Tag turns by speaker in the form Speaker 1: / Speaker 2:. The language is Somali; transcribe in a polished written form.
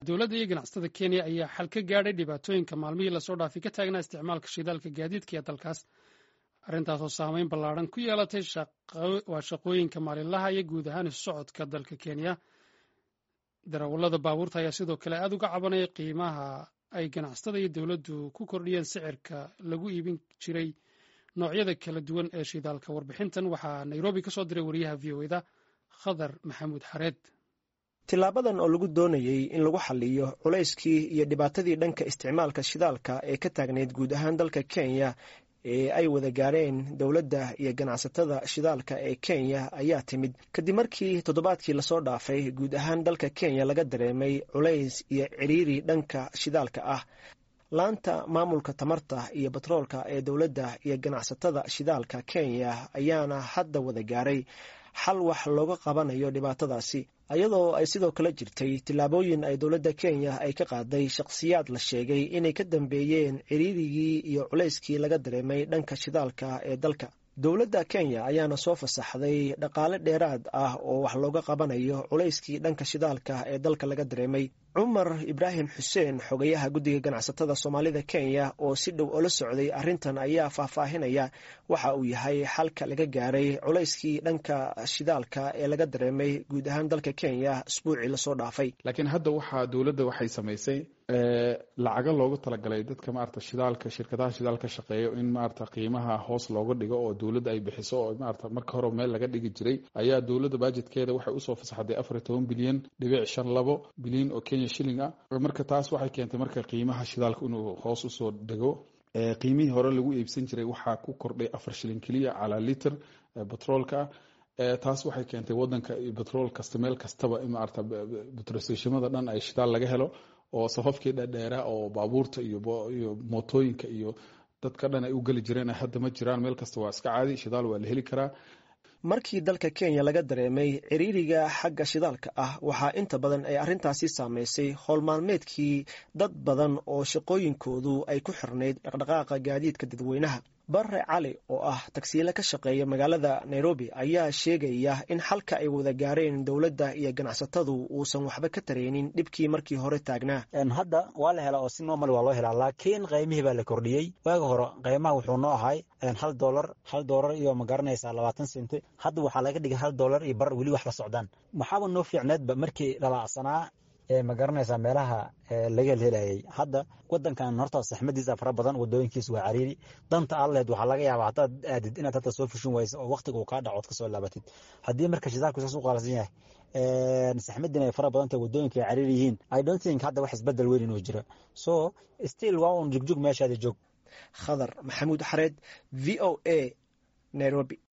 Speaker 1: dowladda iyo ganacsatada Kenya ayaa xal ka gaadhay dhibaatooyinka maalmihii la soo dhaafay ka taagnaa isticmaalka shidaalka gaadiidka ee dalkaas arrintaas oo saameyn ballaaran ku yeelatay shaqooyinka maalinlaha iyo guud ahaan isu socodka dalka Kenya. darawallada baabuurta ayaa sidoo kale aad uga cabanaya qiimaha ay ganacsatada iyo dowladdu ku kordhiyeen sicirka lagu iibin jiray noocyada kala duwan ee shidaalka. Warbixintan waxaa Nairobi ka soo diray wariyaha VOA-da Khadar Maxamuud Xareed.
Speaker 2: tilaabadan oo lagu doonayay in lagu xalliyo culayskii iyo dhibaatadii dhanka isticmaalka shidaalka ee ka taagneyd guud ahaan dalka Kenya ee ay wada gaareen dowladda iyo ganacsatada shidaalka ee Kenya ayaa timid kadib markii toddobaadkii lasoo dhaafay guud ahaan dalka Kenya laga dareemay culays iyo ciriiri dhanka shidaalka ah. laanta maamulka tamarta iyo batroolka ee dowladda iyo ganacsatada shidaalka Kenya ayaana hadda wada gaaray xal wax looga qabanayo dhibaatadaasi, ayadoo ay sidoo kale jirtay tillaabooyin ay dowladda Kenya ay ka qaaday shakhsiyaad la sheegay inay ka dambeeyeen ciriirigii iyo culayskii laga dareemay dhanka shidaalka ee dalka. dowladda Kenya ayaana soo fasaxday dhaqaale dheeraad ah oo wax looga qabanayo culayskii dhanka shidaalka ee dalka laga dareemay. Cumar Ibrahim Xuseen, xogayaha guddiga ganacsatada Soomaalida Kenya oo si dhow ula socday arrintan, ayaa faahfaahinaya waxa uu yahay xalka laga gaaray culayskii dhanka shidaalka ee laga dareemay guud ahaan dalka Kenya usbuucii lasoo dhaafay.
Speaker 3: laakiin hadda dowladda waxay samaysay lacaga loogu talagalay dadka shidaalka shirkadaha shidaalka shaqeeyo in qiimaha hoos looga dhigo oo dowladda ay bixiso oo marka hore meel laga dhigi jiray ayaa dowladda budgetkeeda waxay usoo fasaxday 14 bilyan dhibic 52 bilyan oo Kenya shilling ah. marka taas waxay keentay marka qiimaha shidaalka inuu hoos usoo dhigo. qiimihii hore lagu iibsan jiray waxaa ku kordhay 4 shilling kaliya cala liter petrolka. taas waxay keentay wadanka petrol kasta meel kastaba in petrolstationada dhan ay shidaal laga helo oo safafkii dheeraa oo baabuurta iyo mootooyinka iyo dadka dhan ay u gali jireen hadda ma jiraan, meel kasta waa iska caadi, shidaal waa la heli karaa.
Speaker 2: markii dalka Kenya laga dareemay ciriiriga xagga shidaalka ah waxaa inta badan ay arrintaasi saameysay howl maalmeedkii dad badan oo shaqooyinkoodu ay ku xirnayd dhaqdhaqaaqa gaadiidka dadweynaha. Barre Cali oo ah tagsiile ka shaqeeya magaalada Nairobi ayaa sheegaya in xalka ay wada gaareen dowladda iyo ganacsatadu uusan waxba ka tareenin dhibkii markii hore taagnaa.
Speaker 4: hadda waa la helaa oo si normal waa loo helaa, laakiin qiimihii baa la kordhiyey. waaga hore qiimaha wuxuu noo ahay $1 iyo ma garanaysaa 20 senti. hadda waxaa laga dhigay $1 iyo bar, weli wax la socdaan. maxaaba noo fiicneedba markii dhalacsanaa ma garanaysaa meelaha laga helayay. hadda wadankan horta saxmadiisa fara badan, wadooyinkiisa waa cariiri. danta alleed waxaa laga yaabaa hadaad aadid inaad hata soo fushin wayso oo waqtiga uu kaa dhaco ka soo laabatid. haddii marka shidaalku saas u qaalasan yahay saxmadina ay fara badan tahay, wadooyinka ay cariiri yihiin, I don't think hadda wax isbedel weyn inuu jiro. so still waa un jugjug meeshaada joog.
Speaker 2: Khadar Maxamuud Xareed, VOA, Nairobi.